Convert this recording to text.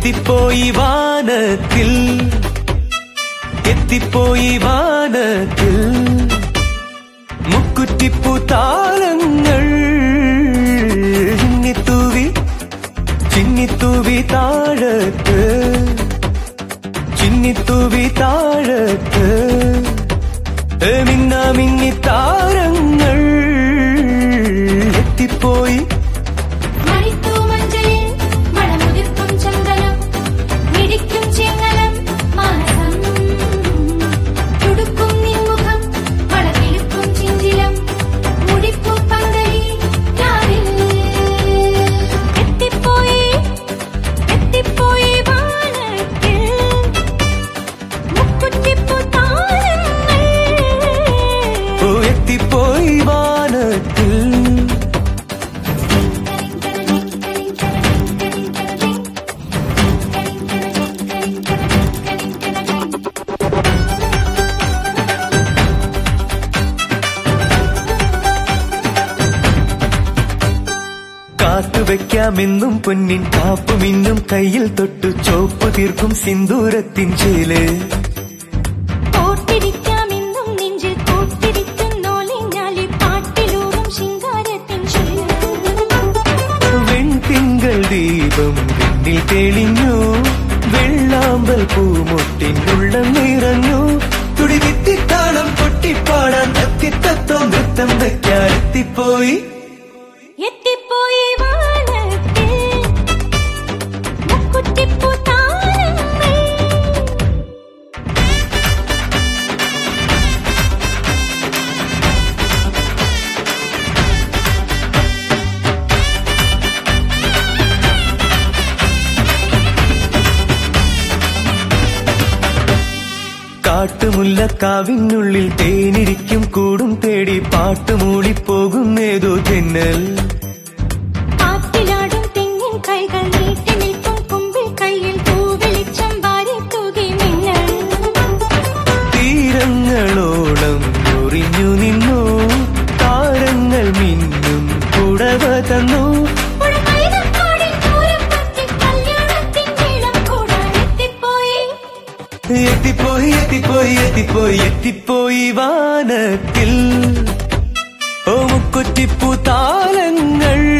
എത്തിപ്പോയി വാനത്തിൽ എത്തിപ്പോയി വാനത്തിൽ മുക്കുറ്റിപ്പൂ താളങ്ങൾ ചിന്നിത്തൂവി താഴത്ത് ചിന്നിത്തൂവി താഴത്ത് മിന്നി താരങ്ങൾ എത്തിപ്പോയി കാത്തുവെക്കാമെന്നും പൊന്നിൻ കാപ്പുമിന്നും കയ്യിൽ തൊട്ടു ചോപ്പ് തീർക്കും സിന്ദൂരത്തിൻ ചേല് ഓർത്തിരിക്കാമെന്നും നെഞ്ചിൽ കൂട്ടിരിക്കുന്നോലിഞ്ഞാലി പാട്ടിലൂറും ശിങ്കാരത്തിൻ ചേല് വെൺതിങ്കൾ ദീപം വെണ്ണിൽ തെളിഞ്ഞു വെള്ളാമ്പൽ പൂമൊട്ടിനുള്ളം നിറഞ്ഞു തുടിതിത്തിത്താളം പൊട്ടിപ്പാടാൻ തത്തിത്തത്തോ നൃത്തം വയ്ക്കാൻ എത്തിപ്പോയി എത്തിപ്പോയി വാനത്തിൽ മുക്കുറ്റിപ്പൂ താളങ്ങൾ കാട്ടുമുല്ലക്കാവിനുള്ളിൽ തേനിരിക്കും കൂടും തേടി പാട്ടുമൂളിപ്പോകുന്നേതോ തെന്നൽ ആറ്റിലാടും തെങ്ങിൻ കൈകൾ നീട്ടി നിൽക്കും കുമ്പിൾ കയ്യിൽ പൂവെളിച്ചം വാരി തൂകി മിന്നൽ തീരങ്ങളോളം ഒറിഞ്ഞു നിന്നു താരങ്ങൾ മിന്നും പുടവ തന്നു എത്തിപ്പോയി എത്തിപ്പോയി എത്തിപ്പോയി എത്തിപ്പോയി വാനത്തിൽ ഓ മുക്കുറ്റിപ്പൂ താളങ്ങൾ